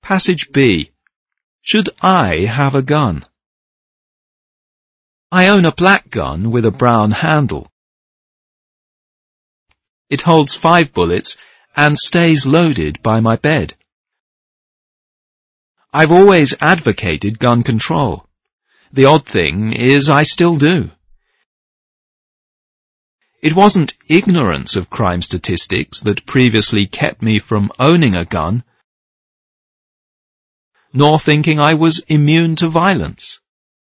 Passage B. Should I have a gun? I own a black gun with a brown handle. It holds 5 bullets and stays loaded by my bed. I've always advocated gun control. The odd thing is I still do. It wasn't ignorance of crime statistics that previously kept me from owning a gun, nor thinking I was immune to violence.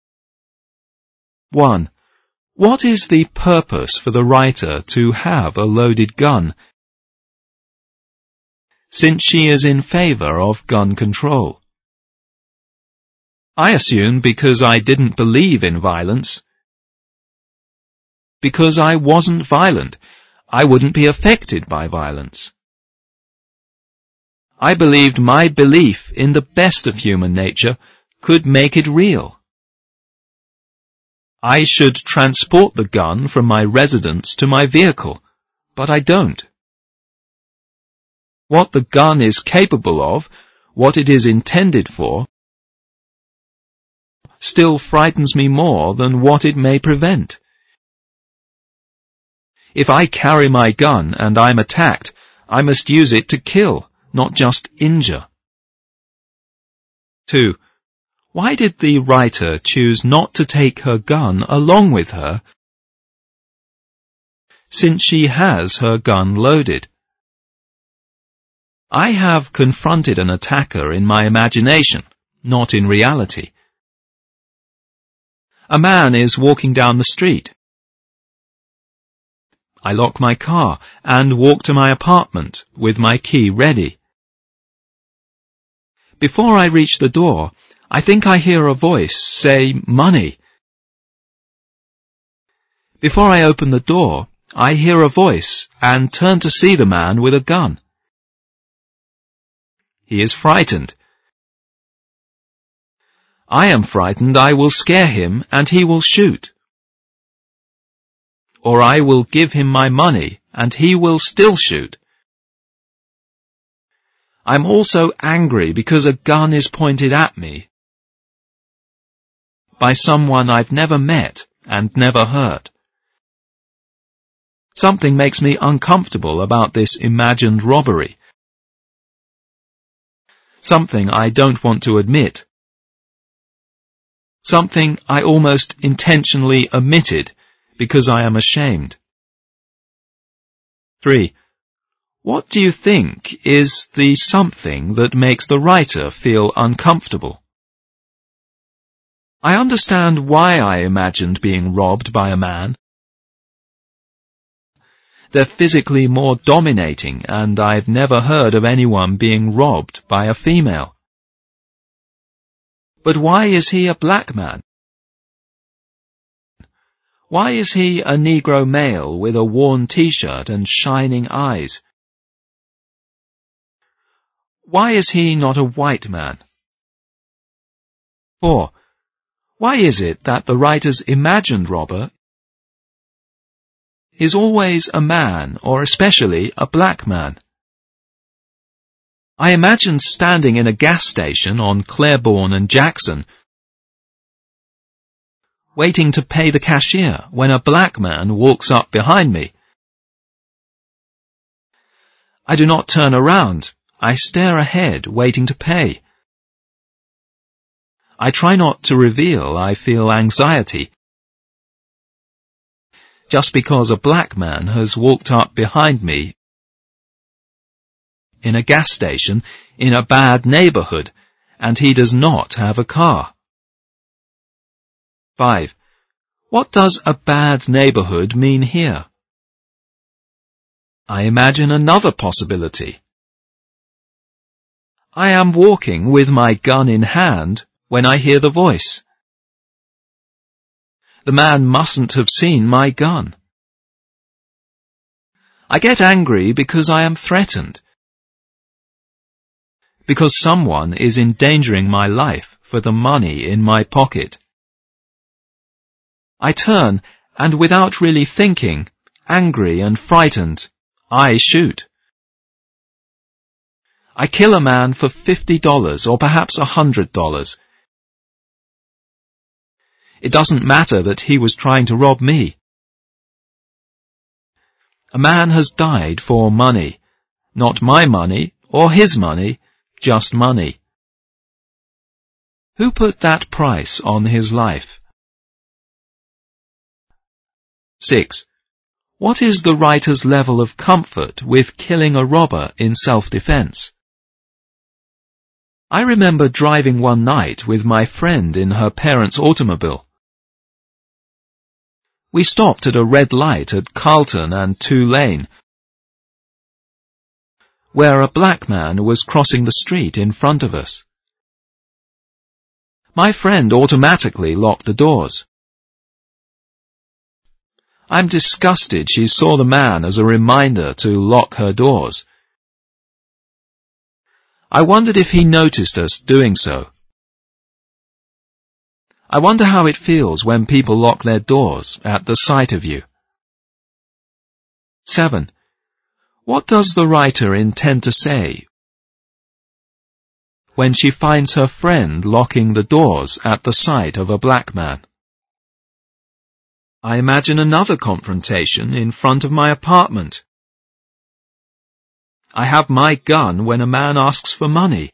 1. What is the purpose for the writer to have a loaded gun, since she is in favour of gun control? I assume because I didn't believe in violence. Because I wasn't violent, I wouldn't be affected by violence. I believed my belief in the best of human nature could make it real. I should transport the gun from my residence to my vehicle, but I don't. What the gun is capable of, what it is intended for, still frightens me more than what it may prevent. If I carry my gun and I'm attacked, I must use it to kill, not just injure. 2. Why did the writer choose not to take her gun along with her, since she has her gun loaded? I have confronted an attacker in my imagination, not in reality. A man is walking down the street. I lock my car and walk to my apartment with my key ready. Before I reach the door, I think I hear a voice say, "Money." Before I open the door, I hear a voice and turn to see the man with a gun. He is frightened. I am frightened I will scare him and he will shoot. Or I will give him my money and he will still shoot. I'm also angry because a gun is pointed at me by someone I've never met and never hurt. Something makes me uncomfortable about this imagined robbery. Something I don't want to admit. Something I almost intentionally omitted because I am ashamed. 3. What do you think is the something that makes the writer feel uncomfortable? I understand why I imagined being robbed by a man. They're physically more dominating, and I've never heard of anyone being robbed by a female. But why is he a black man? Why is he a Negro male with a worn t-shirt and shining eyes? Why is he not a white man? 4. Why is it that the writer's imagined robber is always a man, or especially a black man? I imagine standing in a gas station on Claiborne and Jackson, waiting to pay the cashier when a black man walks up behind me. I do not turn around. I stare ahead, waiting to pay. I try not to reveal I feel anxiety, just because a black man has walked up behind me in a gas station in a bad neighborhood, and he does not have a car. 5. What does a bad neighborhood mean here? I imagine another possibility. I am walking with my gun in hand when I hear the voice. The man mustn't have seen my gun. I get angry because I am threatened, because someone is endangering my life for the money in my pocket. I turn, and without really thinking, angry and frightened, I shoot. I kill a man for $50 or perhaps $100. It doesn't matter that he was trying to rob me. A man has died for money. Not my money or his money, just money. Who put that price on his life? 6. What is the writer's level of comfort with killing a robber in self-defense? I remember driving one night with my friend in her parents' automobile. We stopped at a red light at Carlton and 2 Lane, where a black man was crossing the street in front of us. My friend automatically locked the doors. I'm disgusted she saw the man as a reminder to lock her doors. I wondered if he noticed us doing so. I wonder how it feels when people lock their doors at the sight of you. 7. What does the writer intend to say when she finds her friend locking the doors at the sight of a black man? I imagine another confrontation in front of my apartment. I have my gun when a man asks for money.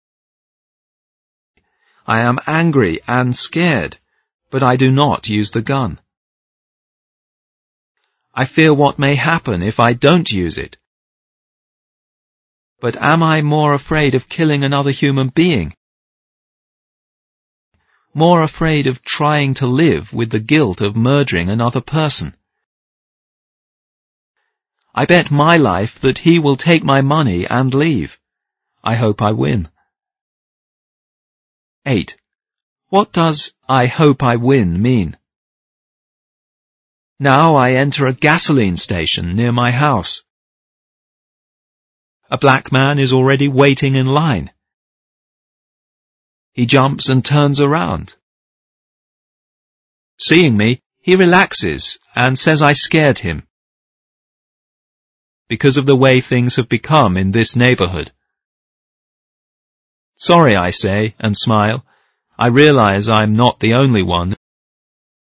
I am angry and scared, but I do not use the gun. I fear what may happen if I don't use it. But am I more afraid of killing another human being? More afraid of trying to live with the guilt of murdering another person? I bet my life that he will take my money and leave. I hope I win. 8. What does "I hope I win" mean? Now I enter a gasoline station near my house. A black man is already waiting in line. He jumps and turns around. Seeing me, he relaxes and says I scared him. Because of the way things have become in this neighborhood. Sorry, I say, and smile. I realize I'm not the only one